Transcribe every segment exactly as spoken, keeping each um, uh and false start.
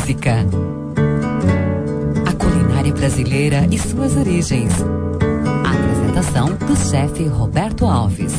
música. A culinária brasileira e suas origens. A apresentação do chefe Roberto Alves.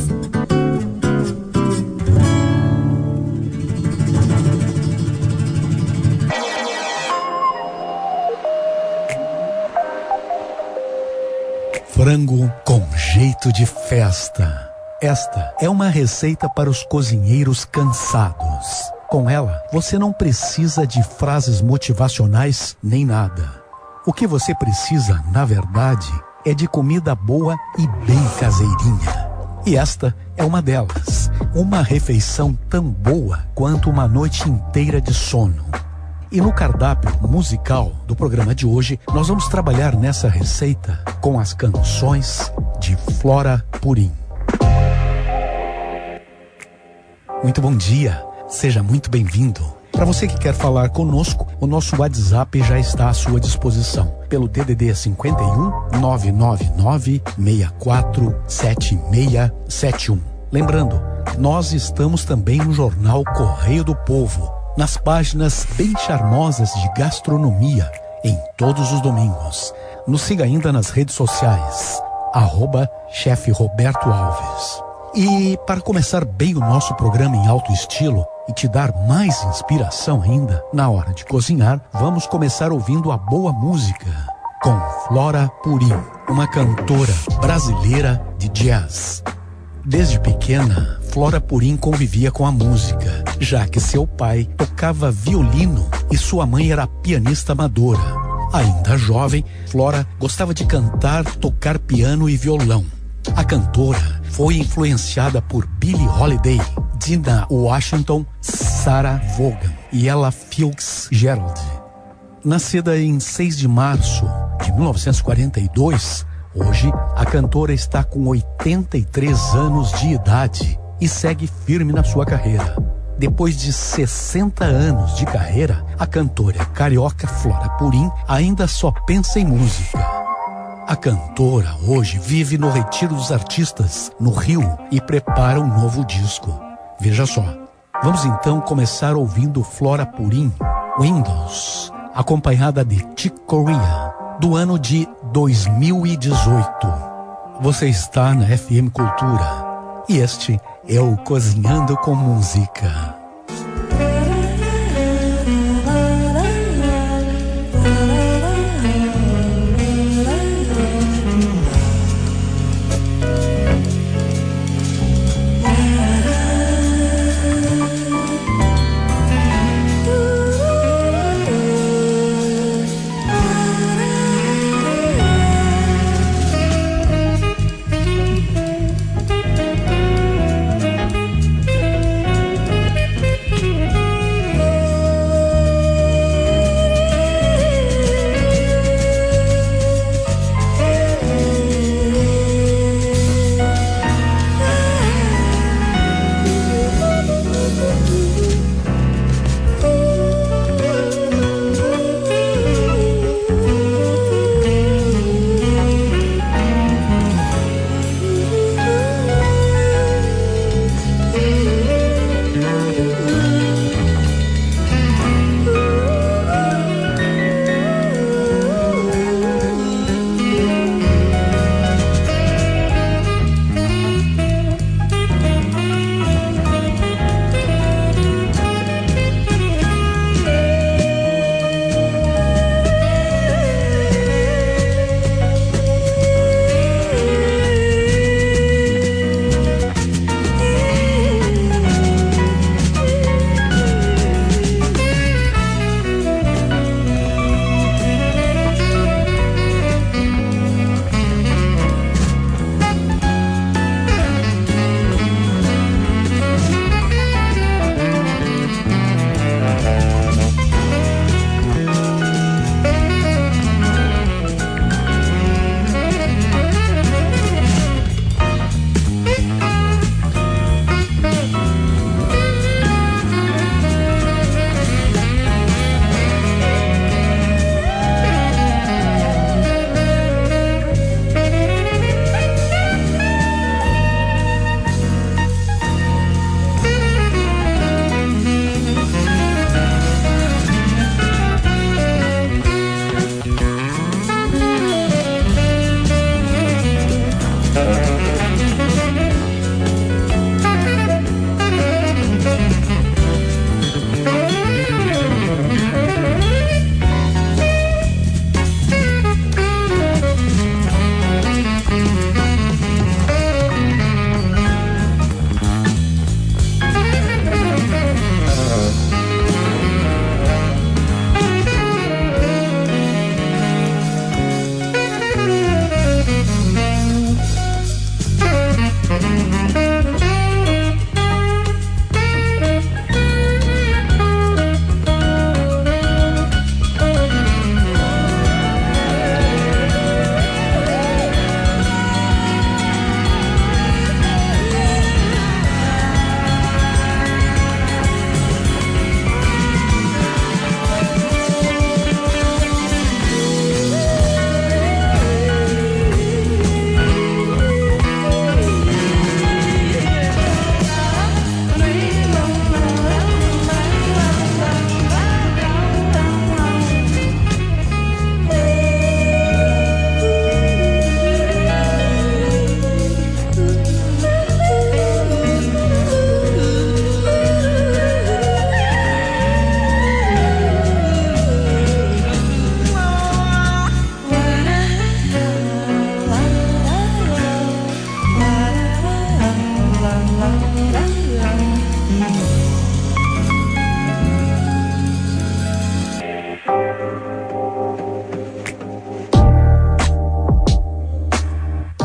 Frango com jeito de festa. Esta é uma receita para os cozinheiros cansados. Com ela, você não precisa de frases motivacionais nem nada. O que você precisa, na verdade, é de comida boa e bem caseirinha. E esta é uma delas. Uma refeição tão boa quanto uma noite inteira de sono. E no cardápio musical do programa de hoje, nós vamos trabalhar nessa receita com as canções de Flora Purim. Muito bom dia, seja muito bem-vindo. Para você que quer falar conosco, o nosso WhatsApp já está à sua disposição. Pelo D D D cinco um, nove nove nove, seis quatro sete seis sete um. Lembrando, nós estamos também no jornal Correio do Povo, nas páginas bem charmosas de gastronomia, em todos os domingos. Nos siga ainda nas redes sociais, arroba chefe Roberto Alves. E para começar bem o nosso programa em alto estilo e te dar mais inspiração ainda na hora de cozinhar, vamos começar ouvindo a boa música com Flora Purim, uma cantora brasileira de jazz. Desde pequena, Flora Purim convivia com a música, já que seu pai tocava violino e sua mãe era pianista amadora. Ainda jovem, Flora gostava de cantar, tocar piano e violão. A cantora foi influenciada por Billie Holiday, Dinah Washington, Sarah Vaughan e Ella Fitzgerald. Nascida em seis de março de mil novecentos e quarenta e dois, hoje a cantora está com oitenta e três anos de idade e segue firme na sua carreira. Depois de sessenta anos de carreira, a cantora carioca Flora Purim ainda só pensa em música. A cantora hoje vive no Retiro dos Artistas, no Rio, e prepara um novo disco. Veja só, vamos então começar ouvindo Flora Purim, Windows, acompanhada de Chick Corea, do ano de dois mil e dezoito. Você está na F M Cultura e este é o Cozinhando com Música.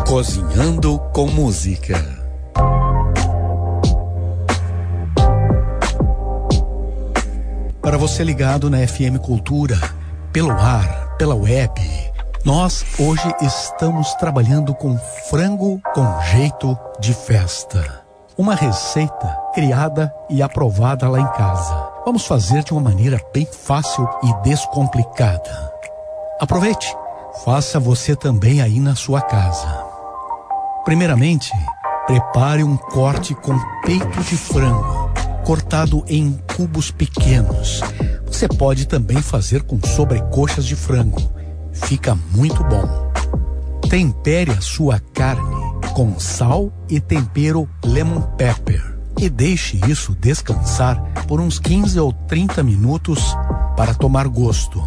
Cozinhando com Música. Para você ligado na F M Cultura, pelo ar, pela web, nós hoje estamos trabalhando com frango com jeito de festa. Uma receita criada e aprovada lá em casa. Vamos fazer de uma maneira bem fácil e descomplicada. Aproveite, faça você também aí na sua casa. Primeiramente, prepare um corte com peito de frango, cortado em cubos pequenos. Você pode também fazer com sobrecoxas de frango. Fica muito bom. Tempere a sua carne com sal e tempero lemon pepper e deixe isso descansar por uns quinze ou trinta minutos para tomar gosto.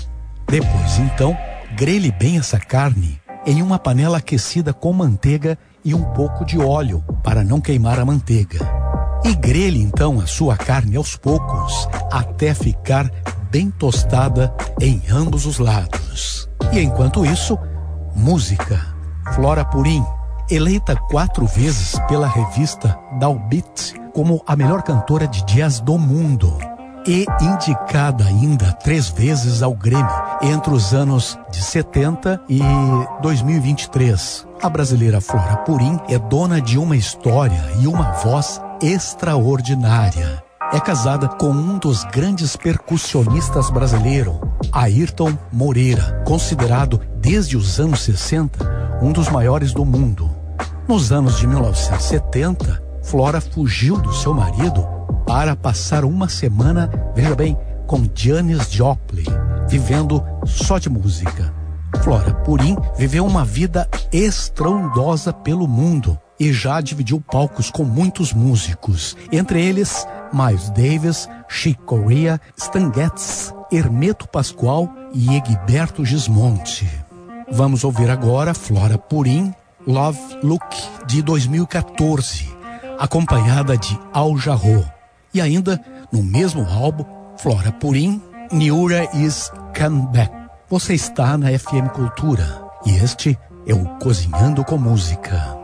Depois, então, grelhe bem essa carne em uma panela aquecida com manteiga e um pouco de óleo para não queimar a manteiga. E grelhe então a sua carne aos poucos até ficar bem tostada em ambos os lados. E enquanto isso, música. Flora Purim, eleita quatro vezes pela revista Downbeat como a melhor cantora de jazz do mundo e indicada ainda três vezes ao Grammy entre os anos de setenta e dois mil e vinte e três. A brasileira Flora Purim é dona de uma história e uma voz extraordinária. É casada com um dos grandes percussionistas brasileiros, Ayrton Moreira, considerado desde os anos sessenta um dos maiores do mundo. Nos anos de mil novecentos e setenta, Flora fugiu do seu marido para passar uma semana, veja bem, com Janis Joplin, vivendo só de música. Flora Purim viveu uma vida estrondosa pelo mundo e já dividiu palcos com muitos músicos, entre eles Miles Davis, Chick Corea, Stan Getz, Hermeto Pascoal e Egberto Gismonti. Vamos ouvir agora Flora Purim, Love Look, de dois mil e quatorze, acompanhada de Al Jarreau. E ainda, no mesmo álbum, Flora Purim, Niura Is Come Back. Você está na F M Cultura e este é o Cozinhando com Música.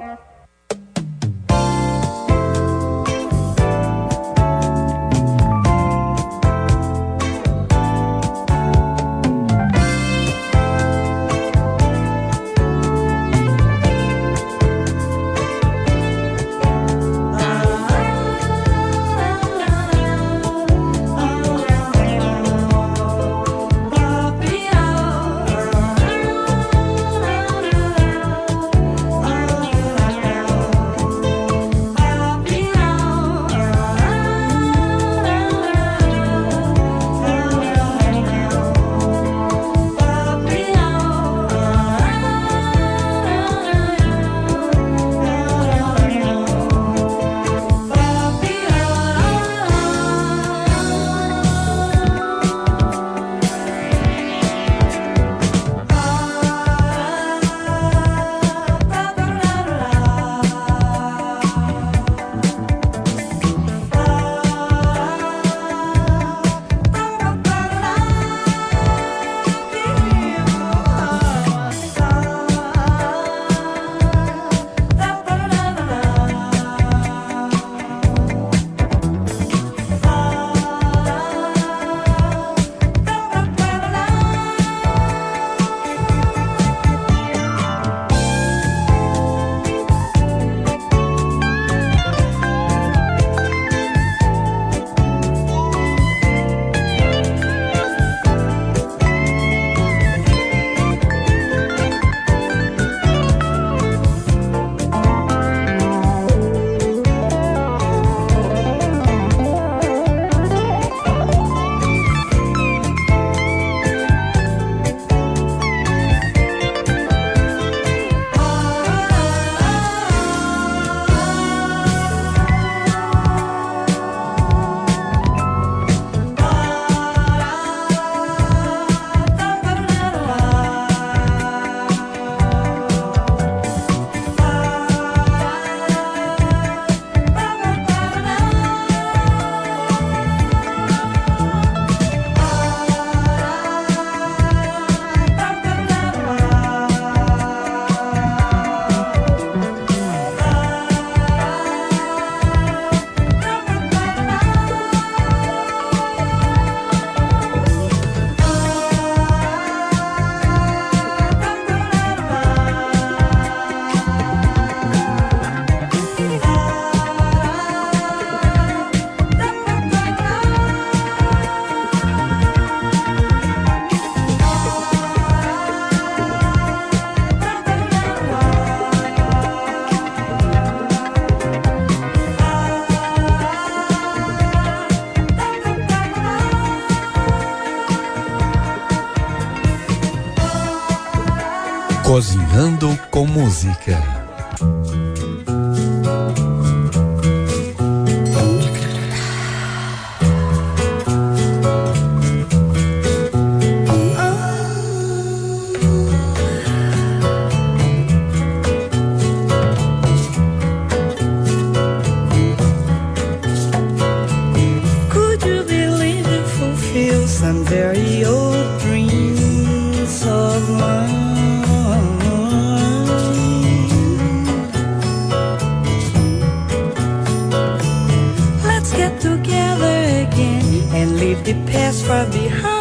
Oh, Cozinhando com Música. Could you believe you fulfill some very old dreams of mine? Leave the past far behind.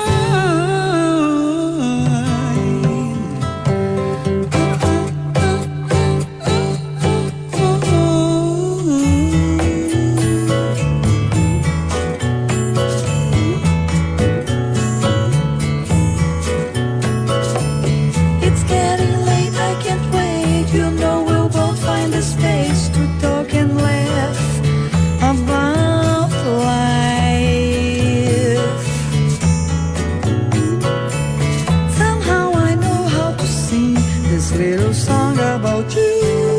It's getting late, I can't wait. You know we'll both find a space to talk and laugh about life. Little song about you.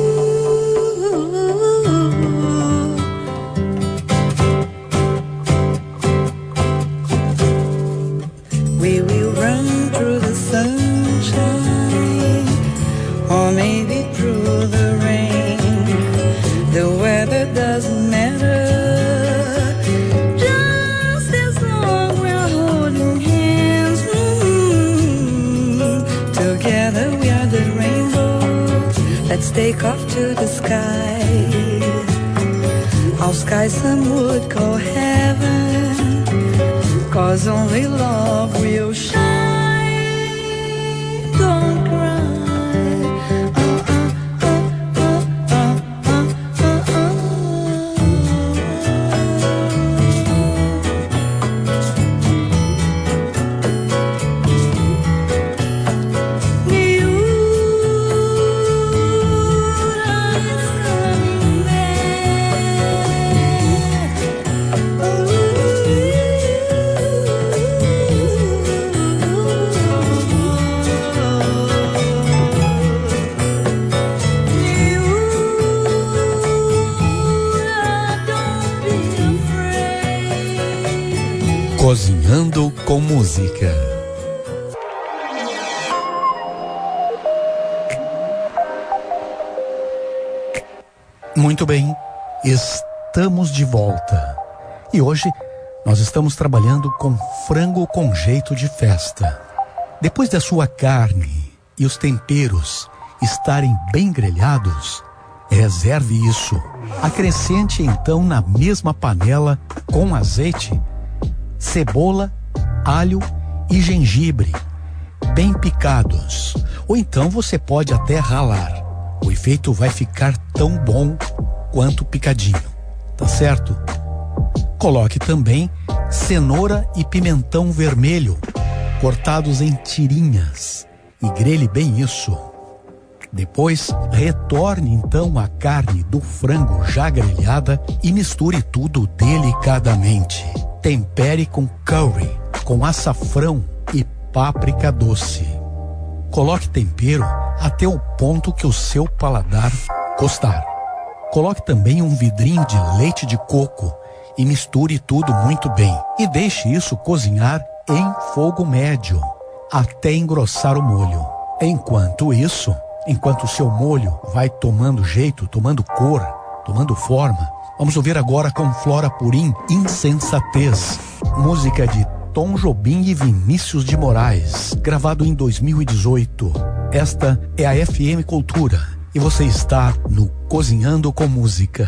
We will run through the sunshine, or maybe through the rain. The weather doesn't matter, just as long we're holding hands. Mm-hmm. Together we are the rainbow. Let's take off to the sky. Our sky some would call heaven, 'cause only love will shine. Don't cry. Cozinhando com Música. Muito bem, estamos de volta. E hoje nós estamos trabalhando com frango com jeito de festa. Depois da sua carne e os temperos estarem bem grelhados, reserve isso. Acrescente então na mesma panela com azeite cebola, alho e gengibre, bem picados. Ou então você pode até ralar. O efeito vai ficar tão bom quanto picadinho, tá certo? Coloque também cenoura e pimentão vermelho, cortados em tirinhas, e grelhe bem isso. Depois, retorne então a carne do frango já grelhada e misture tudo delicadamente. Tempere com curry, com açafrão e páprica doce. Coloque tempero até o ponto que o seu paladar gostar. Coloque também um vidrinho de leite de coco e misture tudo muito bem. E deixe isso cozinhar em fogo médio até engrossar o molho. Enquanto isso, enquanto o seu molho vai tomando jeito, tomando cor, tomando forma, vamos ouvir agora com Flora Purim, Insensatez, música de Tom Jobim e Vinícius de Moraes, gravado em dois mil e dezoito. Esta é a F M Cultura e você está no Cozinhando com Música.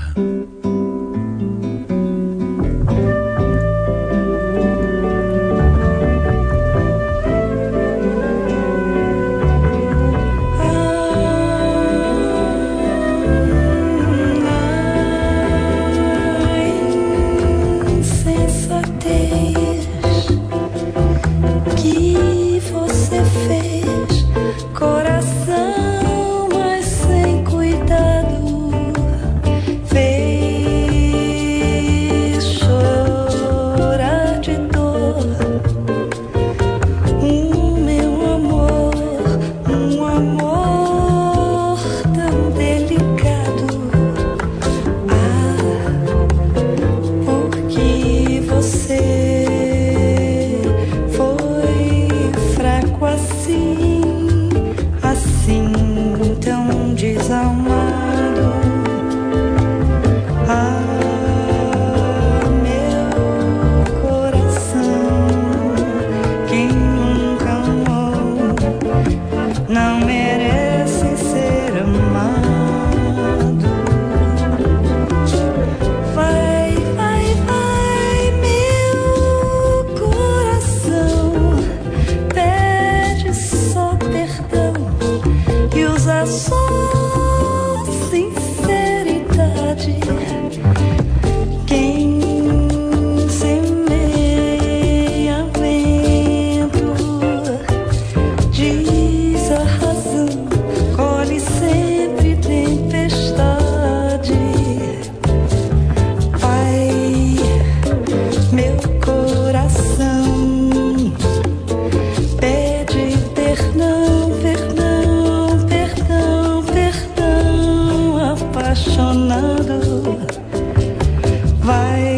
Coração, mas sem cuidado, fez desalmado. Ah, meu coração, quem nunca amou não merece ser amado. Vai, vai, vai, meu coração, pede só perdão e usa só sinceridade. Quem semeia vento diz a razão, colhe sempre tempestade. Vai, meu coração, pede perdão, perdão, perdão, perdão, apaixonado. Vai,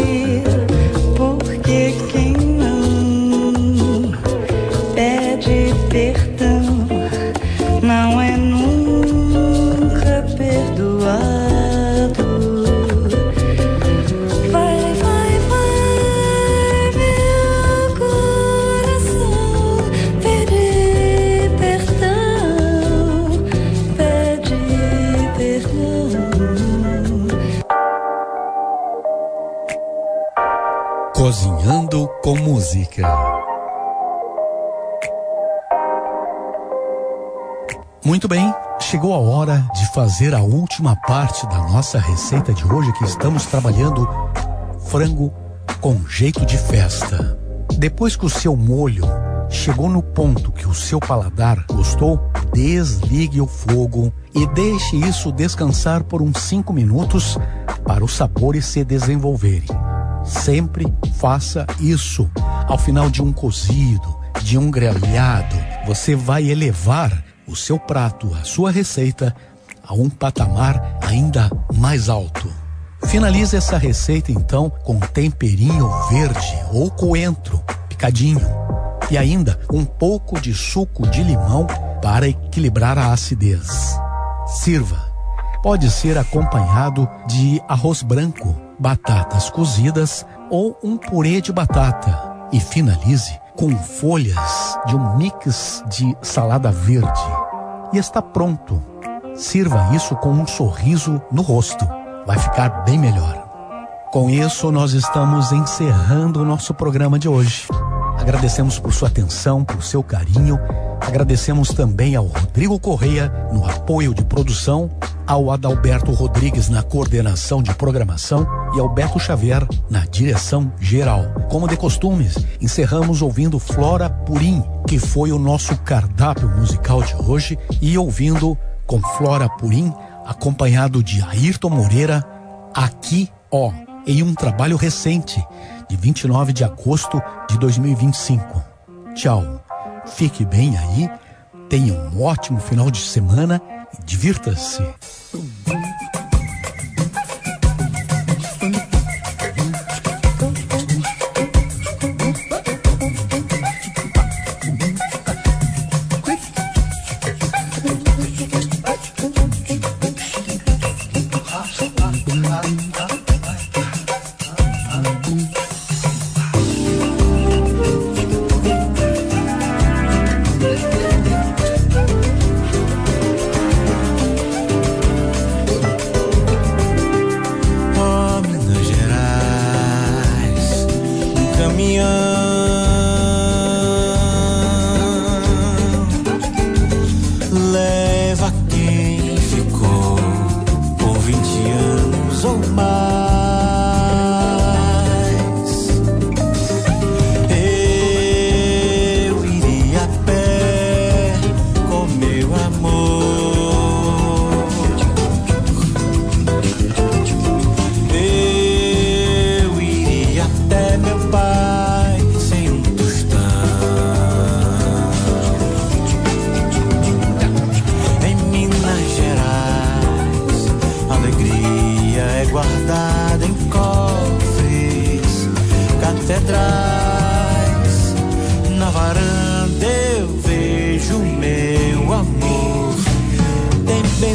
porque quem não pede perdão não é nunca perdoado. Vai, vai, vai, meu coração, pede perdão, pede perdão. Cozinhando com música. Muito bem, chegou a hora de fazer a última parte da nossa receita de hoje, que estamos trabalhando frango com jeito de festa. Depois que o seu molho chegou no ponto que o seu paladar gostou, desligue o fogo e deixe isso descansar por uns cinco minutos para os sabores se desenvolverem. Sempre faça isso. Ao final de um cozido, de um grelhado, você vai elevar o seu prato, a sua receita, a um patamar ainda mais alto. Finalize essa receita então com temperinho verde ou coentro picadinho e ainda um pouco de suco de limão para equilibrar a acidez. Sirva. Pode ser acompanhado de arroz branco, batatas cozidas ou um purê de batata. E finalize com folhas de um mix de salada verde. E está pronto. Sirva isso com um sorriso no rosto. Vai ficar bem melhor. Com isso, nós estamos encerrando o nosso programa de hoje. Agradecemos por sua atenção, por seu carinho. Agradecemos também ao Rodrigo Correia no apoio de produção, ao Adalberto Rodrigues na coordenação de programação e ao Beto Xavier na direção geral. Como de costumes, encerramos ouvindo Flora Purim, que foi o nosso cardápio musical de hoje, e ouvindo com Flora Purim, acompanhado de Ayrton Moreira, Aqui Ó, em um trabalho recente, de vinte e nove de agosto de dois mil e vinte e cinco. Tchau. Fique bem aí, tenha um ótimo final de semana e divirta-se.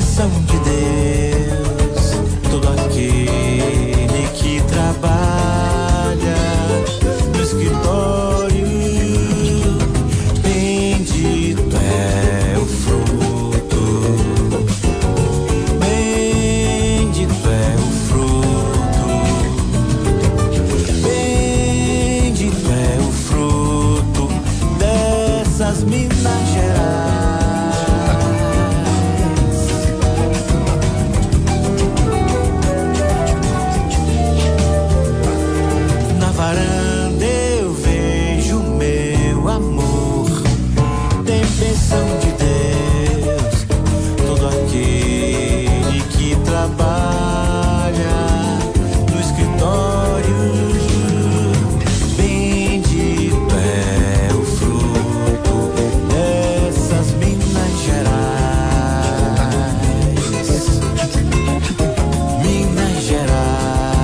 bênção de Deus, todo aquele que trabalha no escritório, bendito é o fruto, bendito é o fruto, bendito é o fruto dessas Minas Gerais. Varanda eu vejo meu amor, tem bênção de Deus, todo aquele que trabalha no escritório, bendito é o fruto dessas Minas Gerais, Minas Gerais.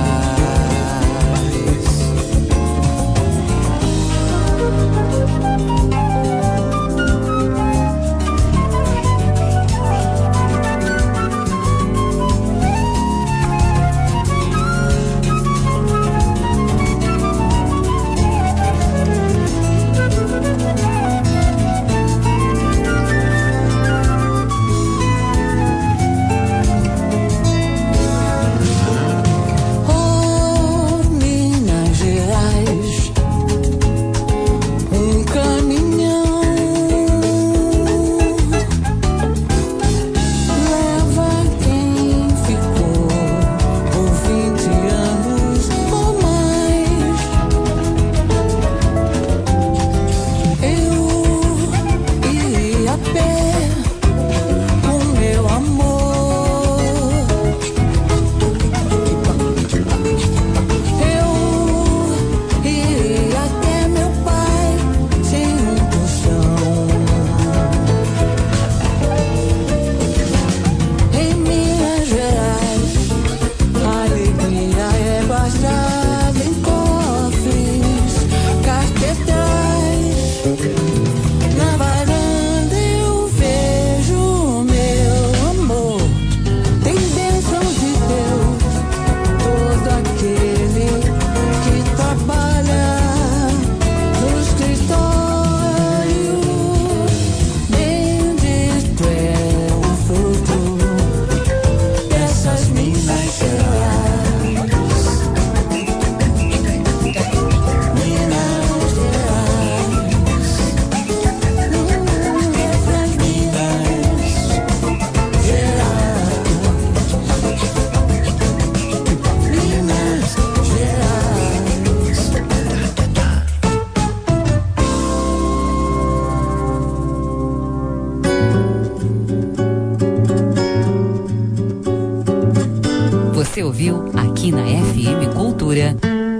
Você ouviu aqui na F M Cultura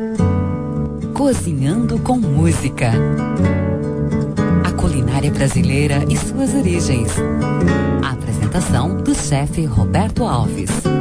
Cozinhando com Música, a culinária brasileira e suas origens. A apresentação do chefe Roberto Alves.